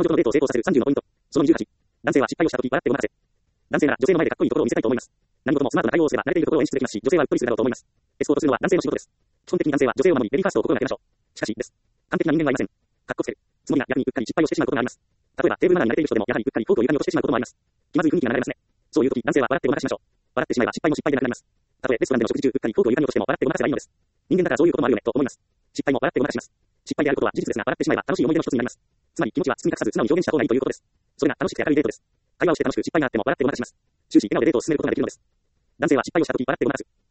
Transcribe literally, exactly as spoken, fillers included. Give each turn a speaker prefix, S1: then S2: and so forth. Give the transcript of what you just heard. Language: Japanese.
S1: 彼女とのデートを成功させるさんじゅうのポイント。そのにじゅうはち。男性は失敗をしたとき笑ってごまかせ。男性なら女性の前でかっこいいところを見せたいと思います。何事もスマートな対応をすれば慣れているところを演出できますし、女性はうっとりするだろうと思います。エスコートするのは男性の仕事です。基本的に男性は女性を守り、レディーファーストを心がけましょう。しかし、です。完璧な人間はいません。かっこつける。つもりが逆にうっかり失敗をしてしまうことがあります。例えば、テーブルマナーに慣れている人でも、やはりうっかりフォークを床に落としてしまうこともあります。気まずい雰囲気が流れますね。そういう時、男性は笑ってごまかしましょう。笑ってしまえば失敗も失敗でなくなります。たとえレストランでの食事中、うっかりフォークを床に落としても笑ってごまかせばいいのです。人間だからそういうこともあるよね、と思います。失敗も笑ってごまかします。失敗であることは事実ですが、笑ってしまえば楽しい思い出の一つになります。つまり気持ちは包み隠さず素直に表現した方がいいということです。それが楽しくて明るいデートです。会話をして楽しく失敗があっても笑ってごまかします。終始笑顔でデートを進めることができるのです。男性は失敗をした時笑ってごまかす。